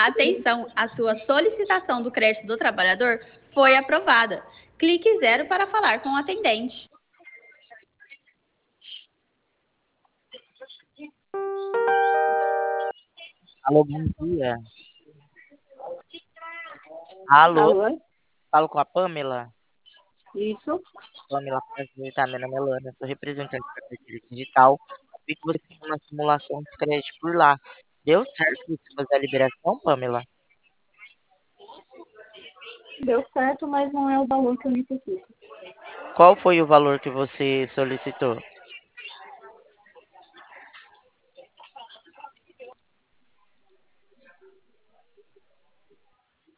Atenção, a sua solicitação do crédito do trabalhador foi aprovada. Clique 0 para falar com o atendente. Alô, bom dia. Alô, Alô? falo com a Pamela. Isso? Pamela, prazer, tá? Meu nome é Luana, sou representante da carteira digital. Vi que você fez uma simulação de crédito por lá. Deu certo você fazer a liberação, Pamela? Deu certo, mas não é o valor que eu necessito. Qual foi o valor que você solicitou?